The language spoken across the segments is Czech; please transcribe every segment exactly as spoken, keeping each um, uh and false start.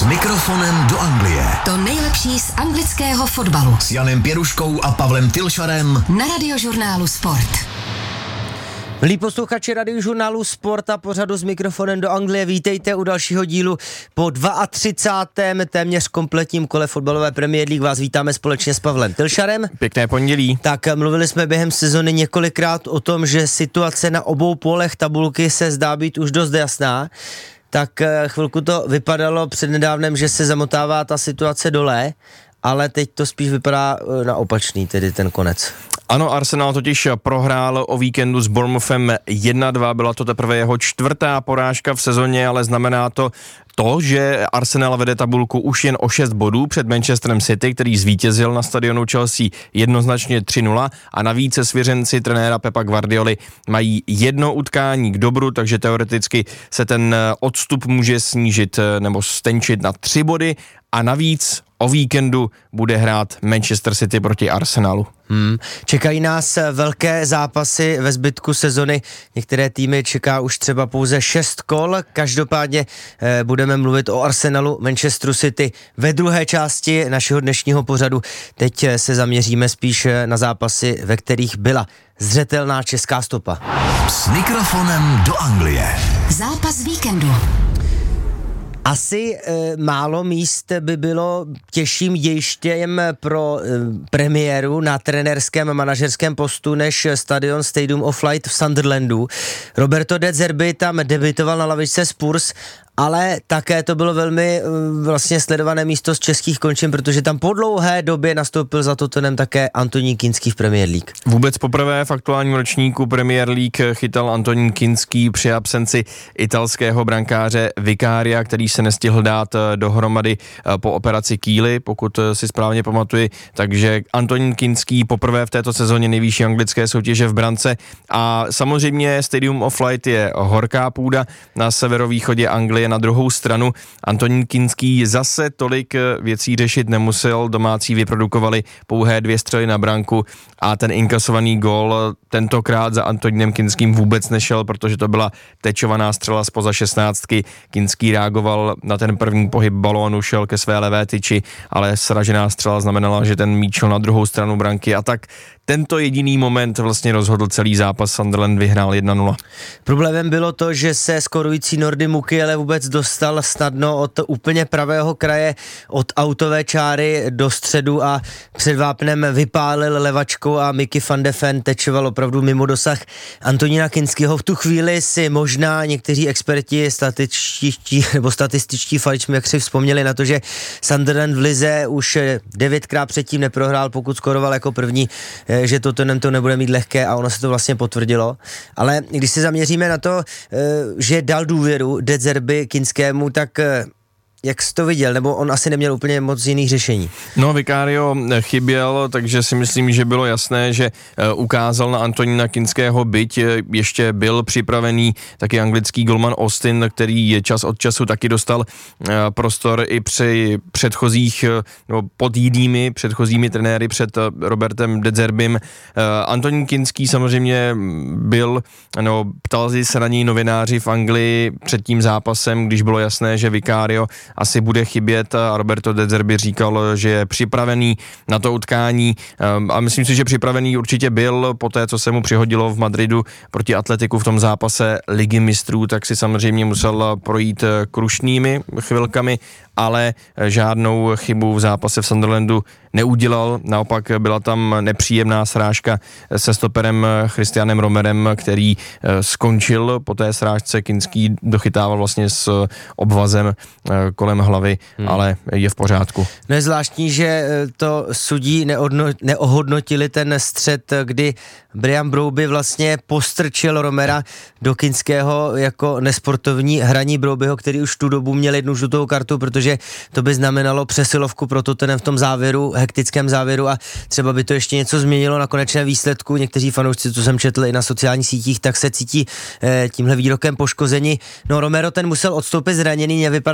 mikrofonem do Anglie. To nejlepší z anglického fotbalu. S Janem Pěruškou a Pavlem Tylšarem. Na Radiožurnálu Sport. Milí posluchači Radiožurnálu Sport a pořadu s mikrofonem do Anglie, vítejte u dalšího dílu po třicátém druhém téměř kompletním kole fotbalové Premier League. Vás vítáme společně s Pavlem Tylšarem. Pěkné pondělí. Tak mluvili jsme během sezony několikrát o tom, že situace na obou polech tabulky se zdá být už dost jasná. Tak chvilku to vypadalo přednedávnem, že se zamotává ta situace dole, ale teď to spíš vypadá na opačný, tedy ten konec. Ano, Arsenal totiž prohrál o víkendu s Bournemouthem jedna dva, byla to teprve jeho čtvrtá porážka v sezóně, ale znamená to to, že Arsenal vede tabulku už jen o šest bodů před Manchesterem City, který zvítězil na stadionu Chelsea jednoznačně tři nula a navíc svěřenci trenéra Pepa Guardioli mají jedno utkání k dobru, takže teoreticky se ten odstup může snížit nebo stenčit na tři body a navíc o víkendu bude hrát Manchester City proti Arsenalu. Hmm. Čekají nás velké zápasy ve zbytku sezony. Některé týmy čeká už třeba pouze šest kol. Každopádně eh, budeme mluvit o Arsenalu, Manchesteru City ve druhé části našeho dnešního pořadu. Teď se zaměříme spíš na zápasy, ve kterých byla zřetelná česká stopa. S mikrofonem do Anglie. Zápas víkendu. Asi e, málo míst by bylo těžším dějištěm pro e, premiéru na trenérském a manažerském postu než stadion Stadium of Light v Sunderlandu. Roberto De Zerbi tam debutoval na lavičce Spurs, ale také to bylo velmi uh, vlastně sledované místo z českých končin, protože tam po dlouhé době nastoupil za Tottenham také Antonín Kinský v Premier League. Vůbec poprvé v aktuálním ročníku Premier League chytal Antonín Kinský při absenci italského brankáře Vicaria, který se nestihl dát dohromady po operaci kýly, pokud si správně pamatuji, takže Antonín Kinský poprvé v této sezóně nejvyšší anglické soutěže v brance a samozřejmě Stadium of Light je horká půda na severovýchodě Anglie. Na druhou stranu Antonín Kinský zase tolik věcí řešit nemusel, domácí vyprodukovali pouhé dvě střely na branku a ten inkasovaný gól tentokrát za Antonínem Kinským vůbec nešel, protože to byla tečovaná střela zpoza šestnáctky. Kinský reagoval na ten první pohyb balónu, šel ke své levé tyči, ale sražená střela znamenala, že ten míč šel na druhou stranu branky a tak tento jediný moment vlastně rozhodl celý zápas. Sunderland vyhrál jedna nula. Problémem bylo to, že se skorující Nordy Mukiele vůbec dostal snadno od úplně pravého kraje, od autové čáry do středu a před vápnem vypálil levačkou a Mickey van de Ven tečoval opravdu mimo dosah Antonína Kinského. V tu chvíli si možná někteří experti statističtí nebo statističtí fajčmi, jak si vzpomněli na to, že Sunderland v lize už devětkrát předtím neprohrál, pokud skoroval jako první, že Tottenham to nebude mít lehké a ono se to vlastně potvrdilo. Ale když se zaměříme na to, že dal důvěru De Zerbi Kinskému, tak jak jsi to viděl? Nebo on asi neměl úplně moc jiných řešení? No, Vicario chyběl, takže si myslím, že bylo jasné, že ukázal na Antonína Kinského, byť ještě byl připravený taky anglický golman Austin, který čas od času taky dostal prostor i při předchozích, no, pod jinými předchozími trenéry před Robertem De Zerbim. Antonín Kinský samozřejmě byl, no, ptali se na něj novináři v Anglii před tím zápasem, když bylo jasné, že Vicario asi bude chybět a Roberto De Zerbi říkal, že je připravený na to utkání a myslím si, že připravený určitě byl po té, co se mu přihodilo v Madridu proti Atletiku v tom zápase Ligy mistrů, tak si samozřejmě musel projít krušnými chvilkami, ale žádnou chybu v zápase v Sunderlandu neudělal, naopak byla tam nepříjemná srážka se stoperem Christianem Romerem, který skončil po té srážce. Kinský dochytával vlastně s obvazem kolem hlavy, hmm. ale je v pořádku. No je zvláštní, že to sudí neodno- neohodnotili ten střet, kdy Brian Browby vlastně postrčil Romera do Kinského jako nesportovní hraní Browbyho, který už tu dobu měl jednu žlutou kartu, protože to by znamenalo přesilovku pro Tottenham v tom závěru, hektickém závěru a třeba by to ještě něco změnilo na konečném výsledku. Někteří fanoušci, co jsem četl i na sociálních sítích, tak se cítí eh, tímhle výrokem poškození. No Romero ten musel odstoupit zraněný, nevypadal úplně dobře.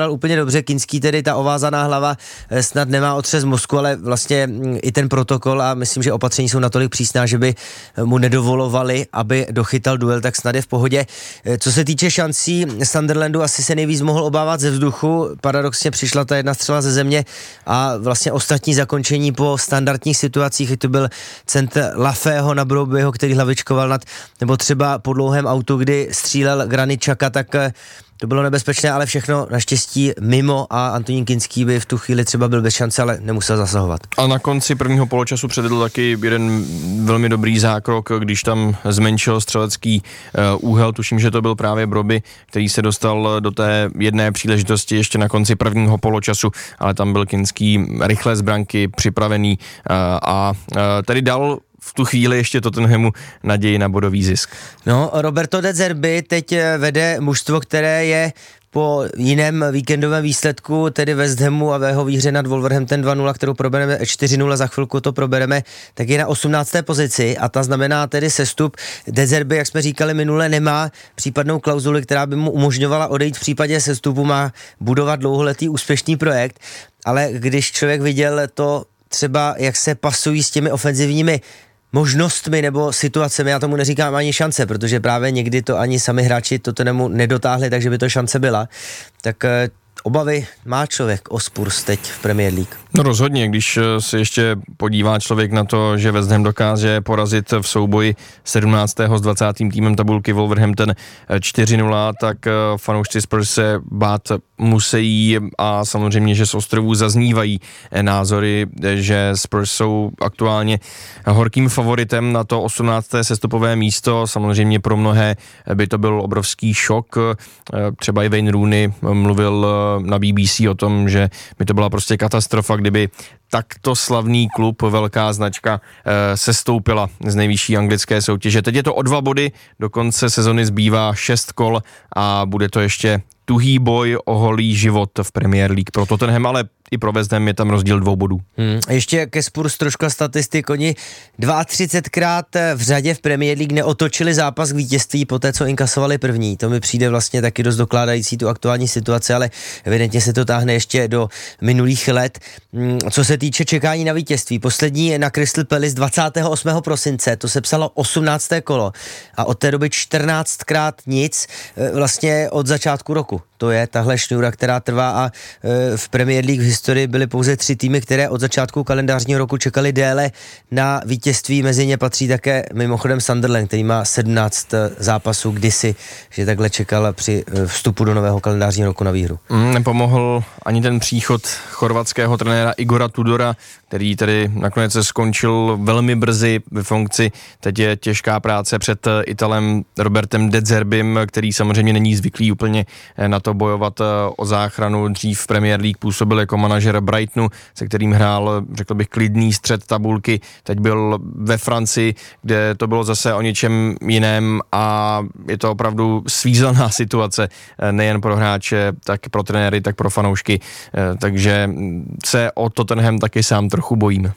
dobře, Kinský tedy ta ovázaná hlava snad nemá otřes mozku, ale vlastně i ten protokol a myslím, že opatření jsou natolik přísná, že by mu nedovolovali, aby dochytal duel, tak snad je v pohodě. Co se týče šancí Sunderlandu, asi se nejvíc mohl obávat ze vzduchu, paradoxně přišla ta jedna střela ze země a vlastně ostatní zakončení po standardních situacích, to byl center Lafého na Brobyho, který hlavičkoval nad, nebo třeba po dlouhém autu, kdy střílel Granit Xhaka, tak to bylo nebezpečné, ale všechno naštěstí mimo a Antonín Kinský by v tu chvíli třeba byl bez šance, ale nemusel zasahovat. A na konci prvního poločasu předvedl taky jeden velmi dobrý zákrok, když tam zmenšil střelecký uh, úhel, tuším, že to byl právě Broby, který se dostal do té jedné příležitosti ještě na konci prvního poločasu, ale tam byl Kinský rychle z branky připravený uh, a uh, tady dal v tu chvíli ještě Tottenhamu naději na bodový zisk. No, Roberto De Zerbi teď vede mužstvo, které je po jiném víkendovém výsledku, tedy West Hamu a v jeho výhře nad Wolverhampton dva nula, kterou probereme čtyři nula, za chvilku to probereme, tak je na osmnácté pozici a ta znamená tedy sestup. De Zerbi, jak jsme říkali minule, nemá případnou klauzuli, která by mu umožňovala odejít v případě sestupu, má budovat dlouholetý úspěšný projekt, ale když člověk viděl to třeba, jak se pasují s těmi ofenzivními možnostmi nebo situacemi, já tomu neříkám ani šance, protože právě někdy to ani sami hráči Tottenhamu nedotáhli, takže by to šance byla, tak obavy má člověk o Spurs teď v Premier League. No rozhodně, když se ještě podívá člověk na to, že West Ham dokáže porazit v souboji sedmnáctého s dvacátým týmem tabulky Wolverhampton čtyři nula, tak fanoušci Spurs se bát musí a samozřejmě, že z ostrovů zaznívají názory, že Spurs jsou aktuálně horkým favoritem na to osmnácté sestupové místo. Samozřejmě pro mnohé by to byl obrovský šok. Třeba i Wayne Rooney mluvil na B B C o tom, že by to byla prostě katastrofa, kdyby takto slavný klub, velká značka, e, sestoupila z nejvyšší anglické soutěže. Teď je to o dva body, do konce sezony zbývá šest kol a bude to ještě tuhý boj o holý život v Premier League pro Tottenham, ale i pro West Ham je tam rozdíl dvou bodů. Hmm. Ještě ke Spurs troška statistik. Oni třicetdvakrát v řadě v Premier League neotočili zápas k vítězství po té, co inkasovali první. To mi přijde vlastně taky dost dokládající tu aktuální situaci, ale evidentně se to táhne ještě do minulých let. Hmm. Co se týče čekání na vítězství, poslední na Crystal Palace dvacátého osmého prosince, to se psalo osmnácté kolo a od té doby čtrnáctkrát nic vlastně od začátku roku. To je tahle šňůra, která trvá a e, v Premier League v historii byly pouze tři týmy, které od začátku kalendářního roku čekali déle na vítězství. Mezi ně patří také mimochodem Sunderland, který má sedmnáct zápasů kdysi, že takhle čekal při vstupu do nového kalendářního roku na výhru. Mm, nepomohl ani ten příchod chorvatského trenéra Igora Tudora, který tedy nakonec se skončil velmi brzy ve funkci. Teď je těžká práce před Italem Robertem De Zerbim, který samozřejmě není zvyklý úplně na to bojovat o záchranu. Dřív v Premier League působil jako manažer Brightonu, se kterým hrál, řekl bych, klidný střed tabulky. Teď byl ve Francii, kde to bylo zase o něčem jiném a je to opravdu svízelná situace, nejen pro hráče, tak pro trenéry, tak pro fanoušky. Takže se o Tottenham taky sám trochu bojím.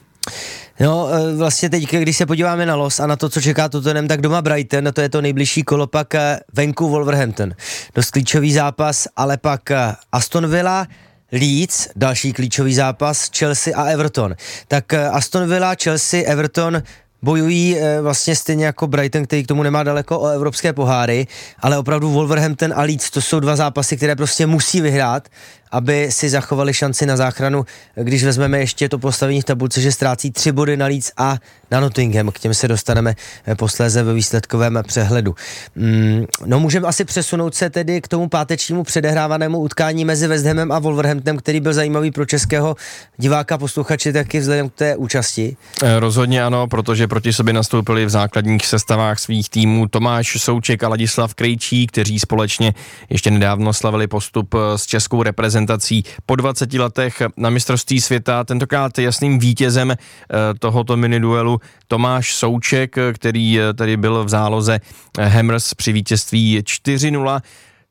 No, vlastně teď, když se podíváme na los a na to, co čeká Tottenham, tak doma Brighton, to je to nejbližší kolo, pak venku Wolverhampton. Dost klíčový zápas, ale pak Aston Villa, Leeds, další klíčový zápas, Chelsea a Everton. Tak Aston Villa, Chelsea, Everton bojují e, vlastně stejně jako Brighton, který k tomu nemá daleko, o evropské poháry, ale opravdu Wolverhampton a Leeds, to jsou dva zápasy, které prostě musí vyhrát, aby si zachovali šanci na záchranu, když vezmeme ještě to postavení v tabulce, že ztrácí tři body na Leeds a na Nottingham, k těm se dostaneme posléze ve výsledkovém přehledu. Mm, no můžeme asi přesunout se tedy k tomu pátečnímu předehrávanému utkání mezi West Hamem a Wolverhamptonem, který byl zajímavý pro českého diváka, posluchače taky vzhledem k té účasti. E, rozhodně ano, protože proti sobě nastoupili v základních sestavách svých týmů Tomáš Souček a Ladislav Krejčí, kteří společně ještě nedávno slavili postup s českou reprezentací po dvaceti letech na mistrovství světa. Tentokrát jasným vítězem e, tohoto miniduelu Tomáš Souček, který tady byl v záloze Hammers při vítězství čtyři nula.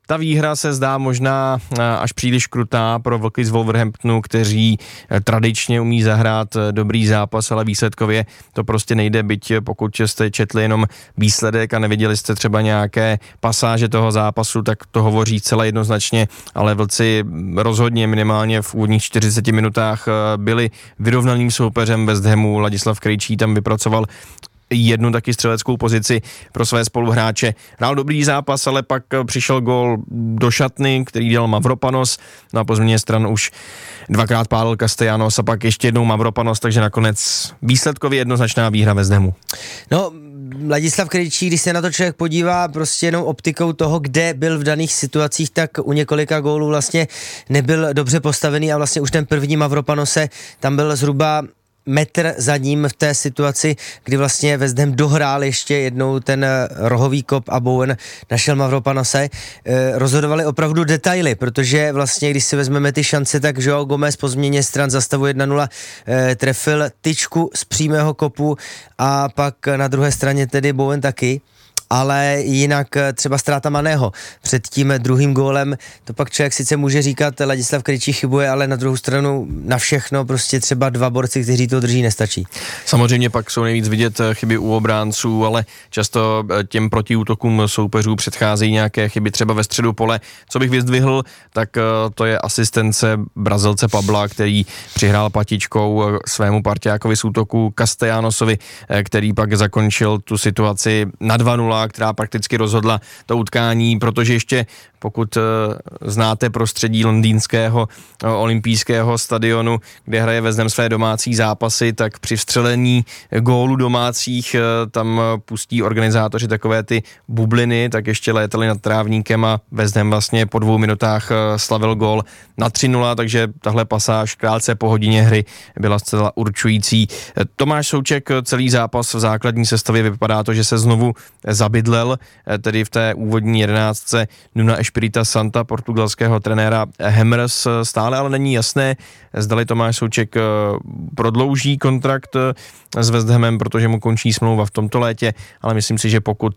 ta výhra se zdá možná až příliš krutá pro Vlky z Wolverhamptonu, kteří tradičně umí zahrát dobrý zápas, ale výsledkově to prostě nejde, byť pokud jste četli jenom výsledek a neviděli jste třeba nějaké pasáže toho zápasu, tak to hovoří celé jednoznačně, ale Vlci rozhodně minimálně v úvodních čtyřiceti minutách byli vyrovnaným soupeřem West Hamu. Ladislav Krejčí tam vypracoval jednu taky střeleckou pozici pro své spoluhráče. Hrál dobrý zápas, ale pak přišel gól do šatny, který dal Mavropanos. Na pozměně stran už dvakrát pálil Castellanos a pak ještě jednou Mavropanos, takže nakonec výsledkově jednoznačná výhra West Hamu. No, Ladislav Krejčí, když se na to člověk podívá prostě jenom optikou toho, kde byl v daných situacích, tak u několika gólů vlastně nebyl dobře postavený a vlastně už ten první Mavropanose tam byl zhruba metr za ním v té situaci, kdy vlastně West Ham dohrál ještě jednou ten rohový kop a Bowen našel Mavropanose. E, rozhodovali opravdu detaily, protože vlastně, když si vezmeme ty šance, tak João Gomez po změně stran za stavu jedna nula e, trefil tyčku z přímého kopu a pak na druhé straně tedy Bowen taky. Ale jinak třeba ztráta Maného před tím druhým gólem, to pak člověk sice může říkat, Ladislav Krejčí chybuje, ale na druhou stranu na všechno prostě třeba dva borci, kteří to drží, nestačí. Samozřejmě pak jsou nejvíc vidět chyby u obránců, ale často těm protiútokům soupeřů předcházejí nějaké chyby třeba ve středu pole. Co bych vyzdvihl, tak to je asistence Brazilce Pabla, který přihrál patičkou svému parťákovi z útoku Castellanosovi, který pak zakončil tu situaci na dva nula, která prakticky rozhodla to utkání, protože ještě pokud uh, znáte prostředí londýnského uh, olympijského stadionu, kde hraje West Ham své domácí zápasy, tak při vstřelení gólů domácích uh, tam uh, pustí organizátoři takové ty bubliny, tak ještě létali nad trávníkem a West Ham vlastně po dvou minutách uh, slavil gól na tři nula, takže tahle pasáž krátce po hodině hry byla zcela určující. Tomáš Souček celý zápas v základní sestavě vypadá to, že se znovu zabydlel, tedy v té úvodní jedenáctce Nuna Espirita Santa, portugalského trenéra Hammers. Stále ale není jasné, zdali Tomáš Souček prodlouží kontrakt s West Hamem, protože mu končí smlouva v tomto létě, ale myslím si, že pokud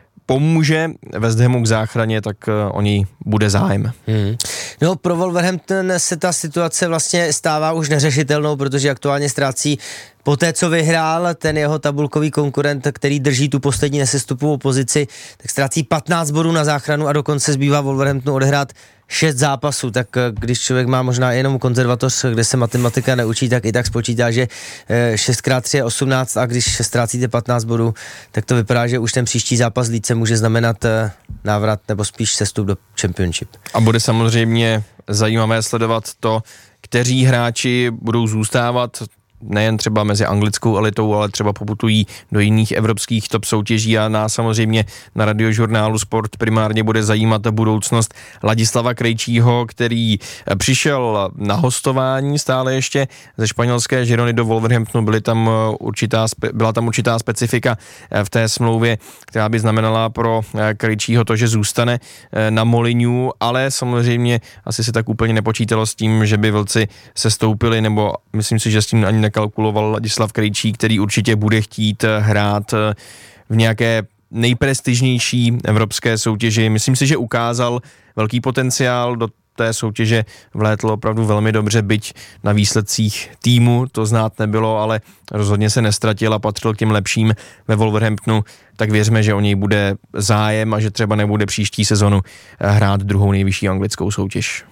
pomůže West Hamu k záchraně, tak o něj bude zájem. Hmm. No, pro Wolverhampton se ta situace vlastně stává už neřešitelnou, protože aktuálně ztrácí po té, co vyhrál ten jeho tabulkový konkurent, který drží tu poslední nesestupovou pozici, tak ztrácí patnáct bodů na záchranu a dokonce zbývá Wolverhamptonu odehrát šest zápasů, tak když člověk má možná jenom konzervatoř, kde se matematika neučí, tak i tak spočítá, že šest krát tři je osmnáct a když ztrácíte patnáct bodů, tak to vypadá, že už ten příští zápas líce může znamenat návrat nebo spíš sestup do Championship. A bude samozřejmě zajímavé sledovat to, kteří hráči budou zůstávat nejen třeba mezi anglickou elitou, ale třeba poputují do jiných evropských top soutěží a nás samozřejmě na Radiožurnálu Sport primárně bude zajímat budoucnost Ladislava Krejčího, který přišel na hostování stále ještě ze španělské Girony do Wolverhamptonu. Byly tam určitá, byla tam určitá specifika v té smlouvě, která by znamenala pro Krejčího to, že zůstane na Molinhu, ale samozřejmě asi se tak úplně nepočítalo s tím, že by Vlci sestoupili, nebo myslím si, že s tím ani kalkuloval Ladislav Krejčí, který určitě bude chtít hrát v nějaké nejprestižnější evropské soutěži. Myslím si, že ukázal velký potenciál, do té soutěže vlétl opravdu velmi dobře, byť na výsledcích týmu to znát nebylo, ale rozhodně se nestratil a patřil k těm lepším ve Wolverhamptonu, tak věřme, že o něj bude zájem a že třeba nebude příští sezonu hrát druhou nejvyšší anglickou soutěž.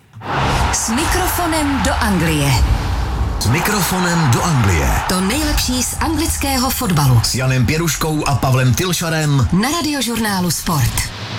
S mikrofonem do Anglie. S mikrofonem do Anglie. To nejlepší z anglického fotbalu. S Janem Pěruškou a Pavlem Tylšarem. Na Radiožurnálu Sport.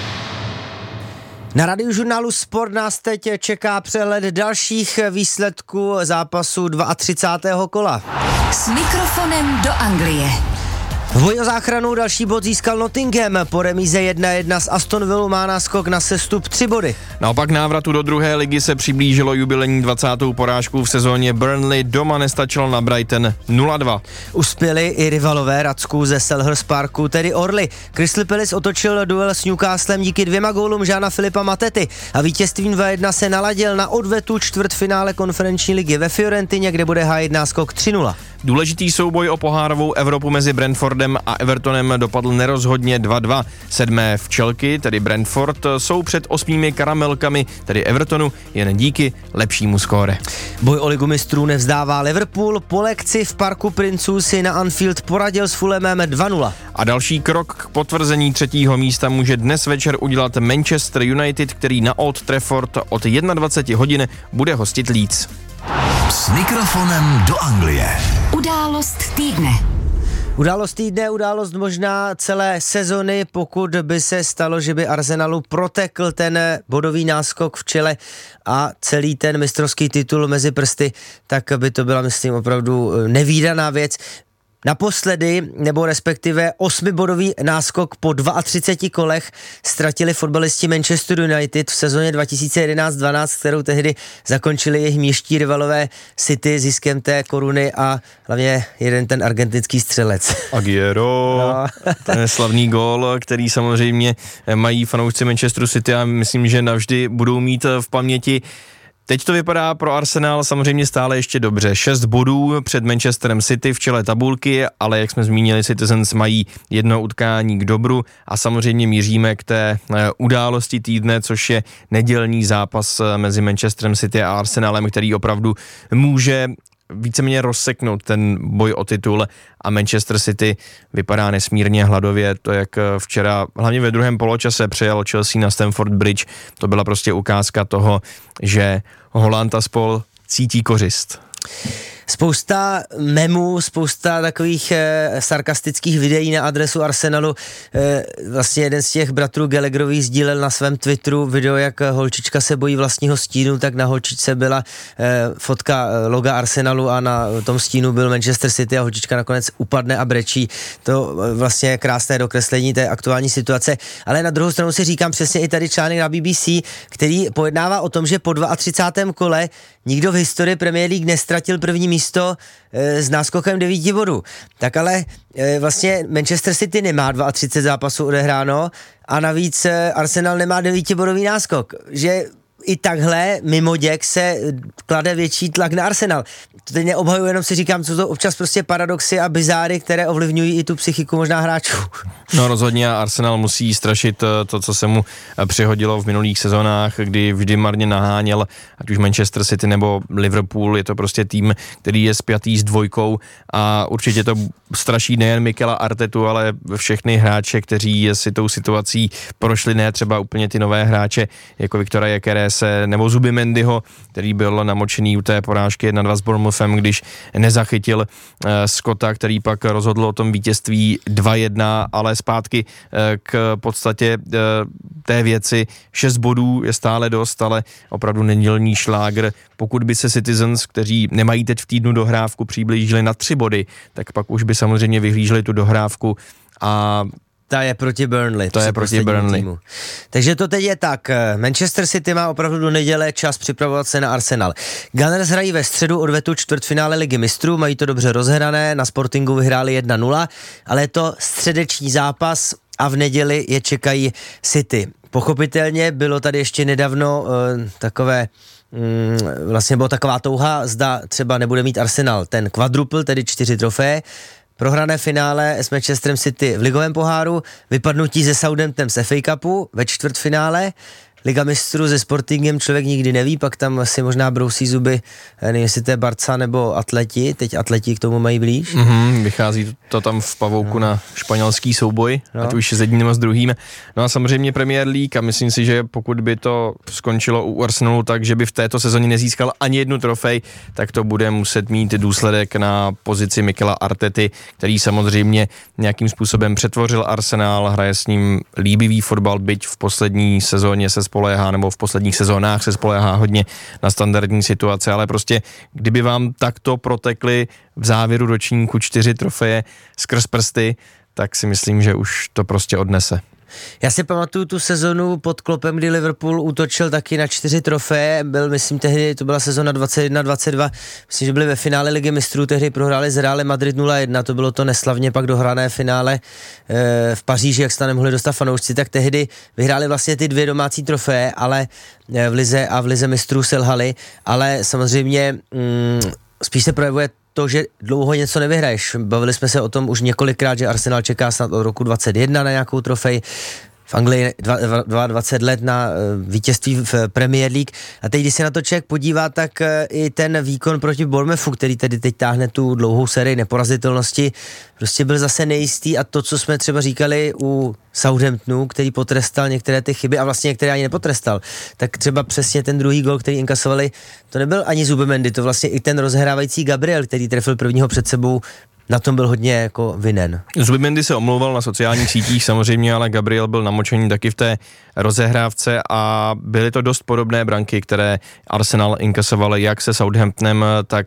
Na Radiožurnálu Sport nás teď čeká přehled dalších výsledků zápasu třicátého druhého kola. S mikrofonem do Anglie. V boji o záchranu další bod získal Nottingham, po remíze jedna jedna s Aston Villou má náskok na sestup tři body. Naopak návratu do druhé ligy se přiblížilo jubilejní dvacátou porážku v sezóně. Burnley doma nestačilo na Brighton nula dva. Uspěli i rivalové Radsku ze Selhurst Parku, tedy Orly. Crystal Palace otočil duel s Newcastlem díky dvěma gólům Žána Filipa Matety a vítězstvím dva jedna se naladil na odvetu čtvrtfinále konferenční ligy ve Fiorentině, kde bude hájit náskok tři nula. Důležitý souboj o pohárovou Evropu mezi Brentfordem a Evertonem dopadl nerozhodně dva dva. Sedmé včelky, tedy Brentford, jsou před osmými karamelkami, tedy Evertonu, jen díky lepšímu skóre. Boj o ligu mistrů nevzdává Liverpool, po lekci v Parku princů si na Anfield poradil s Fulhamem dva nula. A další krok k potvrzení třetího místa může dnes večer udělat Manchester United, který na Old Trafford od dvacet jedna hodin bude hostit Leeds. S mikrofonem do Anglie. Událost týdne. Událost týdne, událost možná celé sezony, pokud by se stalo, že by Arsenalu protekl ten bodový náskok v čele a celý ten mistrovský titul mezi prsty, tak by to byla, myslím, opravdu nevídaná věc. Naposledy, nebo respektive osmibodový náskok po třiceti dvou kolech ztratili fotbalisti Manchester United v sezóně dva tisíce jedenáct dvanáct, kterou tehdy zakončili jejich městští rivalové City ziskem té koruny a hlavně jeden ten argentinský střelec. Aguero, no. Ten slavný gól, který samozřejmě mají fanoušci Manchesteru City a myslím, že navždy budou mít v paměti. Teď to vypadá pro Arsenal samozřejmě stále ještě dobře. Šest bodů před Manchesterem City v čele tabulky, ale jak jsme zmínili, Citizens mají jedno utkání k dobru a samozřejmě míříme k té události týdne, což je nedělní zápas mezi Manchesterem City a Arsenalem, který opravdu může víceméně rozseknout ten boj o titul a Manchester City vypadá nesmírně hladově, to jak včera, hlavně ve druhém poločase přejel Chelsea na Stamford Bridge, to byla prostě ukázka toho, že Haaland a spol cítí kořist. Spousta memů, spousta takových e, sarkastických videí na adresu Arsenalu. E, vlastně jeden z těch bratrů Gallagherových sdílel na svém Twitteru video, jak holčička se bojí vlastního stínu, tak na holčičce byla e, fotka loga Arsenalu a na tom stínu byl Manchester City a holčička nakonec upadne a brečí. To vlastně je krásné dokreslení té aktuální situace. Ale na druhou stranu si říkám přesně i tady článek na B B C, který pojednává o tom, že po třicátém druhém kole nikdo v historii Premier League nestratil první místo e, s náskokem devíti bodů. Tak ale e, vlastně Manchester City nemá třicet dva zápasů odehráno a navíc e, Arsenal nemá devítibodový náskok. Že i takhle mimo děk se klade větší tlak na Arsenal. To teď neobhajuji, jenom si říkám, co to občas prostě paradoxy a bizáry, které ovlivňují i tu psychiku možná hráčů. No rozhodně Arsenal musí strašit to, co se mu přihodilo v minulých sezónách, kdy vždy marně naháněl, ať už Manchester City nebo Liverpool, je to prostě tým, který je spjatý s dvojkou a určitě to straší nejen Mikela Artetu, ale všechny hráče, kteří si tou situací prošli, ne třeba úplně ty nové hráče, jako Viktora Gyökerese nebo Zubimendiho, který byl namočený u té porážky jedna dva s Bournemouthem, když nezachytil uh, Scotta, který pak rozhodl o tom vítězství dva jedna, ale zpátky uh, k podstatě uh, té věci. Šest bodů je stále dost, ale opravdu nedělní šlágr. Pokud by se Citizens, kteří nemají teď v týdnu dohrávku, přiblížili na tři body, tak pak už by samozřejmě vyhlíželi tu dohrávku a Ta je proti Burnley. To je proti Burnley. Týmu. Takže to teď je tak. Manchester City má opravdu do neděle čas připravovat se na Arsenal. Gunners hrají ve středu odvetu čtvrtfinále Ligy mistrů, mají to dobře rozhrané, na Sportingu vyhráli jedna nula, ale je to středeční zápas a v neděli je čekají City. Pochopitelně bylo tady ještě nedávno uh, takové mm, vlastně byla taková touha, zda třeba nebude mít Arsenal ten quadruple, tedy čtyři trofeje, prohrané finále s Manchesterem City v ligovém poháru, vypadnutí ze Southamptonem z F A Cupu ve čtvrtfinále, Liga mistrů se Sportingem člověk nikdy neví, pak tam asi možná brousí zuby, nevím, jestli to je Barca nebo Atleti, teď Atleti k tomu mají blíž. Mm-hmm, vychází to tam v pavouku no. na španělský souboj, no. ať už s jedním nebo s druhým. No a samozřejmě Premier League a myslím si, že pokud by to skončilo u Arsenalu tak, že by v této sezóně nezískal ani jednu trofej, tak to bude muset mít důsledek na pozici Mikela Artety, který samozřejmě nějakým způsobem přetvořil Arsenal, hraje s ním líbivý fotbal, byť v poslední sezóně se spoléhá, nebo v posledních sezónách se spoléhá hodně na standardní situace, ale prostě kdyby vám takto protekly v závěru ročníku čtyři trofeje skrz prsty, tak si myslím, že už to prostě odnese. Já si pamatuju tu sezonu pod Kloppem, kdy Liverpool útočil taky na čtyři trofeje, byl, myslím, tehdy, to byla sezona dvacet jedna dvacet dva, myslím, že byli ve finále Ligy mistrů, tehdy prohráli s Realem Madrid nula jedna, to bylo to neslavně pak dohrané finále e, v Paříži, jak se tam nemohli dostat fanoušci, tak tehdy vyhráli vlastně ty dvě domácí trofeje, ale v Lize a v Lize mistrů selhali, ale samozřejmě mm, spíš se projevuje to to, že dlouho něco nevyhraješ. Bavili jsme se o tom už několikrát, že Arsenal čeká snad od roku dvacet jedna na nějakou trofej. V Anglii dvacet dva let na vítězství v Premier League. A teď, když se na to člověk podívá, tak i ten výkon proti Bournemouthu, který tedy teď táhne tu dlouhou sérii neporazitelnosti, prostě byl zase nejistý a to, co jsme třeba říkali u Southamptonu, který potrestal některé ty chyby a vlastně některé ani nepotrestal, tak třeba přesně ten druhý gol, který inkasovali, to nebyl ani Zubimendi, to vlastně i ten rozehrávající Gabriel, který trefil prvního před sebou, na tom byl hodně jako vinen. Zubimendi se omlouval na sociálních sítích samozřejmě, ale Gabriel byl namočený taky v té rozehrávce a byly to dost podobné branky, které Arsenal inkasoval jak se Southamptonem, tak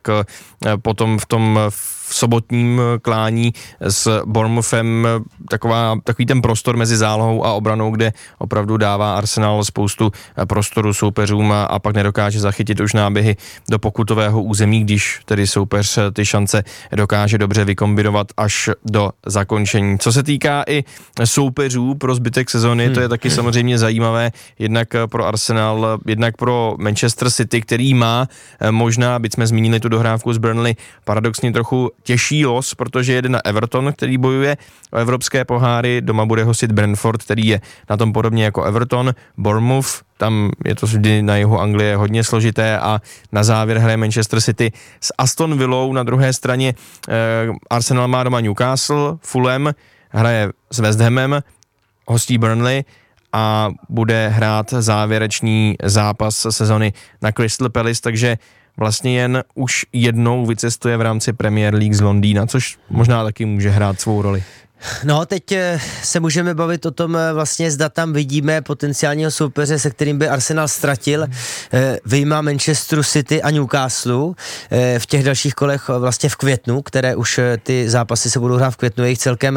potom v tom v sobotním klání s Bournemouthem taková, takový ten prostor mezi zálohou a obranou, kde opravdu dává Arsenal spoustu prostoru soupeřům a, a pak nedokáže zachytit už náběhy do pokutového území, když tedy soupeř ty šance dokáže dobře vykombinovat až do zakončení. Co se týká i soupeřů pro zbytek sezony, hmm. to je taky samozřejmě zajímavé, jednak pro Arsenal, jednak pro Manchester City, který má možná, byť jsme zmínili tu dohrávku z Burnley, paradoxně trochu těžší los, protože jede na Everton, který bojuje o evropské poháry, doma bude hostit Brentford, který je na tom podobně jako Everton, Bournemouth, tam je to vždy na jihu Anglie hodně složité a na závěr hraje Manchester City s Aston Villou, na druhé straně eh, Arsenal má doma Newcastle, Fulham hraje s West Hamem, hostí Burnley a bude hrát závěrečný zápas sezony na Crystal Palace, takže vlastně jen už jednou vycestuje v rámci Premier League z Londýna, což možná taky může hrát svou roli. No, teď se můžeme bavit o tom vlastně, zda tam vidíme potenciálního soupeře, se kterým by Arsenal ztratil, vyjma Manchesteru City a Newcastle v těch dalších kolech vlastně v květnu, které už ty zápasy se budou hrát v květnu, je jich celkem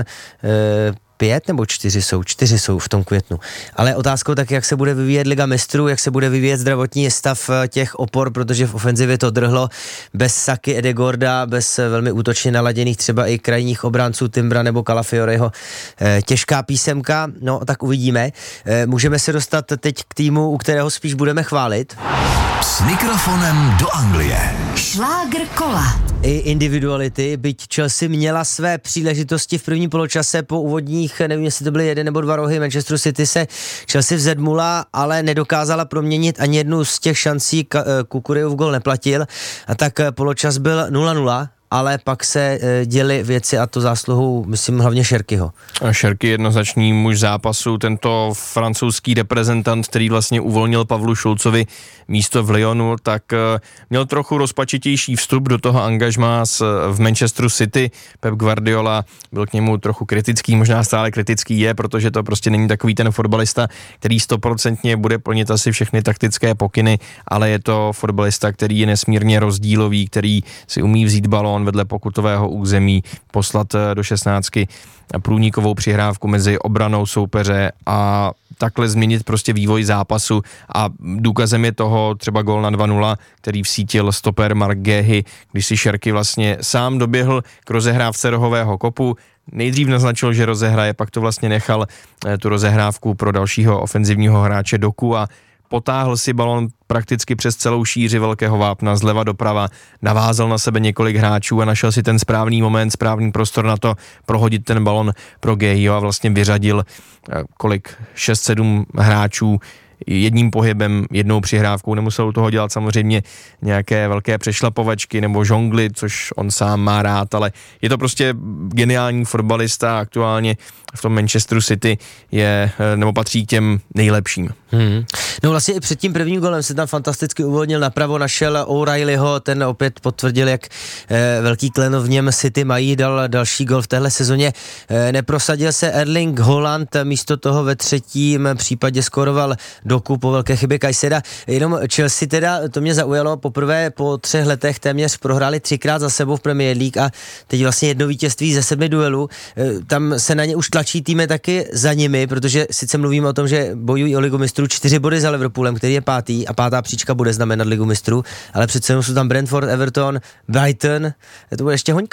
pět nebo čtyři jsou, čtyři jsou v tom květnu. Ale otázkou tak, jak se bude vyvíjet Liga mistrů, jak se bude vyvíjet zdravotní stav těch opor, protože v ofenzivě to drhlo bez Saky, Edegorda, bez velmi útočně naladěných třeba i krajních obránců Timbra nebo Calafioreho. Těžká písemka, no tak uvidíme. Můžeme se dostat teď k týmu, u kterého spíš budeme chválit. S mikrofonem do Anglie. Šlágr kola. I individuality, byť Chelsea měla své příležitosti v prvním poločase po úvodních, nevím, jestli to byly jeden nebo dva rohy, Manchester City se Chelsea vzedmula, ale nedokázala proměnit ani jednu z těch šancí, Kukurejův gol neplatil a tak poločas byl nula nula. Ale pak se e, děly věci a to zásluhou, myslím, hlavně Šerkyho. Šerky jednoznačný muž zápasu, tento francouzský reprezentant, který vlastně uvolnil Pavlu Šulcovi místo v Lyonu, tak e, měl trochu rozpačitější vstup do toho angažmá s, v Manchesteru City. Pep Guardiola byl k němu trochu kritický, možná stále kritický je, protože to prostě není takový ten fotbalista, který stoprocentně bude plnit asi všechny taktické pokyny, ale je to fotbalista, který je nesmírně rozdílový, který si umí vzít balón vedle pokutového území, poslat do šestnáctky průnikovou přihrávku mezi obranou soupeře a takhle změnit prostě vývoj zápasu a důkazem je toho třeba gól na dva nula, který vsítil stoper Mark Guéhi, když si Šerky vlastně sám doběhl k rozehrávce rohového kopu, nejdřív naznačil, že rozehraje, pak to vlastně nechal tu rozehrávku pro dalšího ofenzivního hráče Doku a potáhl si balon prakticky přes celou šíři velkého vápna zleva doprava, navázal na sebe několik hráčů a našel si ten správný moment, správný prostor na to prohodit ten balon pro Guéhiho a vlastně vyřadil kolik šest sedm hráčů jedním pohybem, jednou přihrávkou, nemusel u toho dělat samozřejmě nějaké velké přešlapovačky nebo žongly, což on sám má rád, ale je to prostě geniální fotbalista, aktuálně v tom Manchesteru City je, nebo patří k těm nejlepším. Hmm. No vlastně i před tím prvním golem se tam fantasticky uvolnil napravo, našel O'Reillyho, ten opět potvrdil, jak eh, velký klen v něm City mají, dal další gol v téhle sezóně. Eh, neprosadil se Erling Haaland, místo toho ve třetím případě skoroval Doku po velké chybě Kajseda. Jenom Chelsea teda, to mě zaujalo, poprvé po třech letech téměř prohráli třikrát za sebou v Premier League a teď vlastně jedno vítězství ze sedmi duelů. Eh, tam se na ně už tlačí týmy taky za nimi, protože sice mluvíme o tom, že bojují o Ligu mistrů, čtyři body za Liverpoolem, který je pátý a pátá příčka bude znamenat Ligu mistrů, ale přece jsou tam Brentford, Everton, Brighton, to bude ještě hoňka.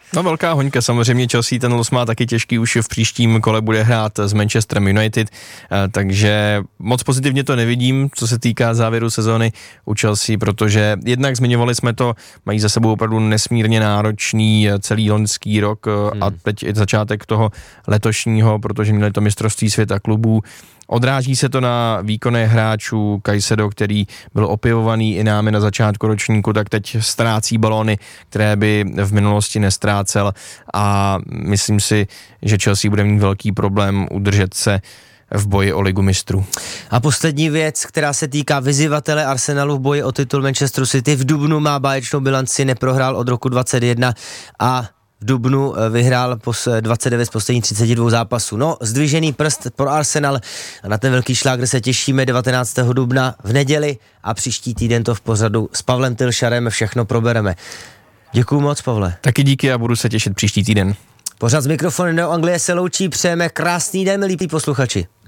No velká hoňka, samozřejmě Chelsea ten los má taky těžký, už v příštím kole bude hrát s Manchesterem United, takže moc pozitivně to nevidím, co se týká závěru sezóny u Chelsea, protože jednak zmiňovali jsme to, mají za sebou opravdu nesmírně náročný celý loňský rok hmm. a teď je začátek toho letošního, protože měli to mistrovství světa klubů. Odráží se to na výkonech hráčů. Caicedo, který byl opěvovaný i námi na začátku ročníku, tak teď ztrácí balóny, které by v minulosti nestrácel a myslím si, že Chelsea bude mít velký problém udržet se v boji o ligu mistrů. A poslední věc, která se týká vyzývatele Arsenalu v boji o titul Manchesteru City. V dubnu má báječnou bilanci, neprohrál od roku dvacet jedna a v dubnu vyhrál dvacet devět z posledních třicet dva zápasů. No, zdvižený prst pro Arsenal a na ten velký šlágr se těšíme devatenáctého dubna v neděli a příští týden to v pořadu s Pavlem Tylšarem všechno probereme. Děkuju moc, Pavle. Taky díky a budu se těšit příští týden. Pořád z mikrofonem do Anglie se loučí, přejeme krásný den, milí posluchači.